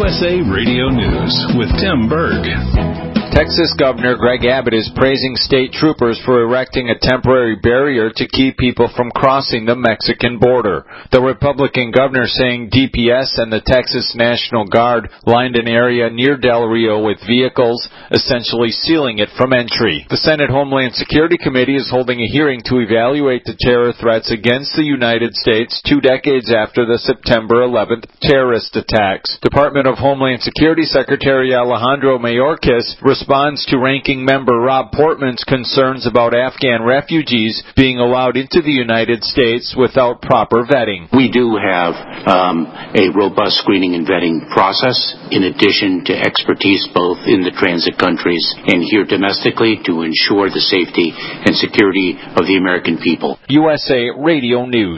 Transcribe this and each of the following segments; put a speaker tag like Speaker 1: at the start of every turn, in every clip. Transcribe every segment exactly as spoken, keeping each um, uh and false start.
Speaker 1: S A Radio News with Tim Berg.
Speaker 2: Texas Governor Greg Abbott is praising state troopers for erecting a temporary barrier to keep people from crossing the Mexican border. The Republican governor saying D P S and the Texas National Guard lined an area near Del Rio with vehicles, essentially sealing it from entry. The Senate Homeland Security Committee is holding a hearing to evaluate the terror threats against the United States two decades after the September eleventh terrorist attacks. Department of Homeland Security Secretary Alejandro Mayorkas responds to Ranking Member Rob Portman's concerns about Afghan refugees being allowed into the United States without proper vetting.
Speaker 3: We do have um, a robust screening and vetting process, in addition to expertise both in the transit countries and here domestically to ensure the safety and security of the American people.
Speaker 2: U S A Radio News.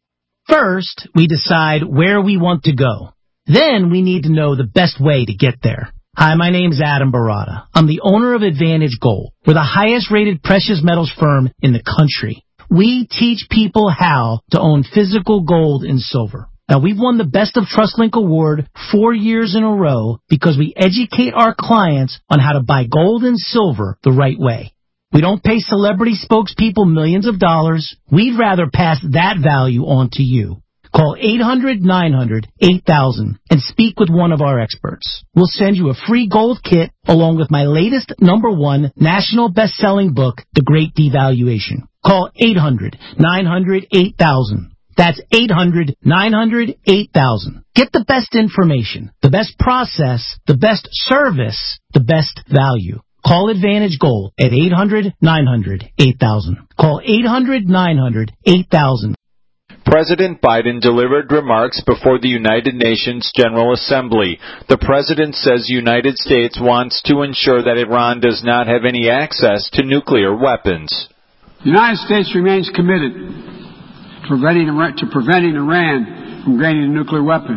Speaker 4: First, we decide where we want to go. Then we need to know the best way to get there. Hi, my name's Adam Barada. I'm the owner of Advantage Gold. We're the highest-rated precious metals firm in the country. We teach people how to own physical gold and silver. Now, we've won the Best of TrustLink Award four years in a row because we educate our clients on how to buy gold and silver the right way. We don't pay celebrity spokespeople millions of dollars. We'd rather pass that value on to you. Call eight hundred nine hundred eight thousand and speak with one of our experts. We'll send you a free gold kit along with my latest number one national best-selling book, The Great Devaluation. Call eight hundred nine hundred eight thousand. That's eight hundred nine hundred eight thousand. Get the best information, the best process, the best service, the best value. Call Advantage Gold at eight hundred nine hundred eight thousand. Call eight hundred nine hundred eight thousand.
Speaker 2: President Biden delivered remarks before the United Nations General Assembly. The president says the United States wants to ensure that Iran does not have any access to nuclear weapons.
Speaker 5: The United States remains committed to preventing, to preventing Iran from gaining a nuclear weapon.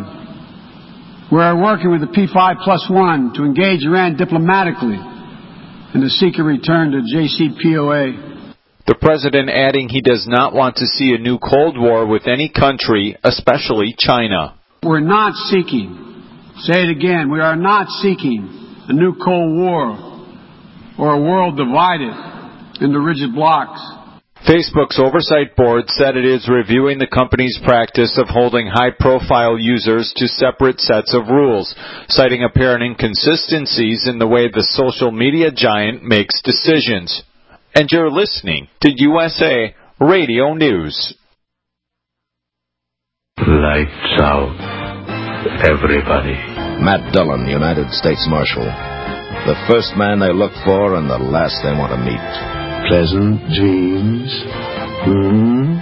Speaker 5: We are working with the P five plus one to engage Iran diplomatically and to seek a return to J C P O A.
Speaker 2: The president adding he does not want to see a new Cold War with any country, especially China.
Speaker 5: We're not seeking, say it again, we are not seeking a new Cold War or a world divided into rigid blocks.
Speaker 2: Facebook's oversight board said it is reviewing the company's practice of holding high-profile users to separate sets of rules, citing apparent inconsistencies in the way the social media giant makes decisions. And you're listening to U S A Radio News.
Speaker 6: Lights out, everybody.
Speaker 7: Matt Dillon, United States Marshal. The first man they look for and the last they want to meet.
Speaker 6: Pleasant dreams. Hmm?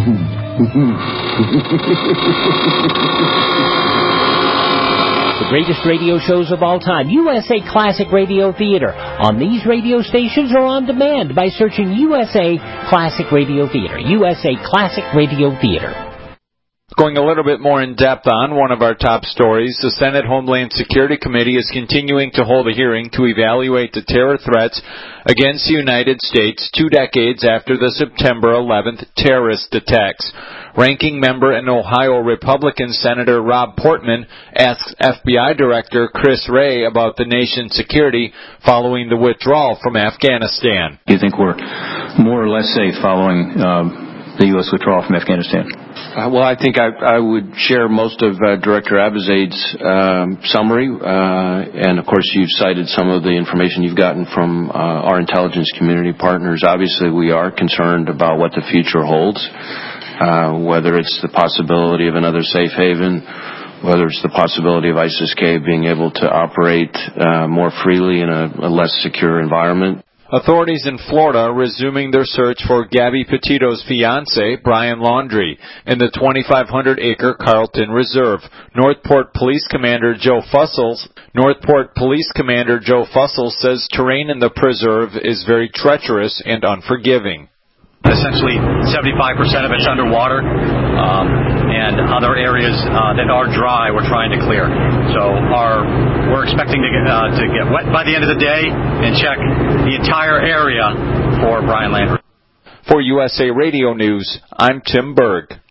Speaker 8: The greatest radio shows of all time, U S A Classic Radio Theater, on these radio stations or on demand by searching U S A Classic Radio Theater. U S A Classic Radio Theater.
Speaker 2: Going a little bit more in depth on one of our top stories, the Senate Homeland Security Committee is continuing to hold a hearing to evaluate the terror threats against the United States two decades after the September eleventh terrorist attacks. Ranking member and Ohio Republican Senator Rob Portman asks F B I Director Chris Wray about the nation's security following the withdrawal from Afghanistan.
Speaker 9: Do you think we're more or less safe following um, the U S withdrawal from Afghanistan?
Speaker 10: Uh, well, I think I, I would share most of uh, Director Abizaid's um, summary, uh, and of course you've cited some of the information you've gotten from uh, our intelligence community partners. Obviously, we are concerned about what the future holds. Uh, whether it's the possibility of another safe haven, whether it's the possibility of ISIS-K being able to operate uh, more freely in a, a less secure environment.
Speaker 2: Authorities in Florida are resuming their search for Gabby Petito's fiancé, Brian Laundrie, in the twenty-five hundred acre Carlton Reserve. Northport Police Commander Joe Fussell, Northport Police Commander Joe Fussell says terrain in the preserve is very treacherous and unforgiving.
Speaker 11: Essentially, seventy-five percent of it's underwater, um, and other areas uh, that are dry we're trying to clear. So our, we're expecting to get, uh, to get wet by the end of the day and check the entire area for Brian Laundrie.
Speaker 2: For U S A Radio News, I'm Tim Berg.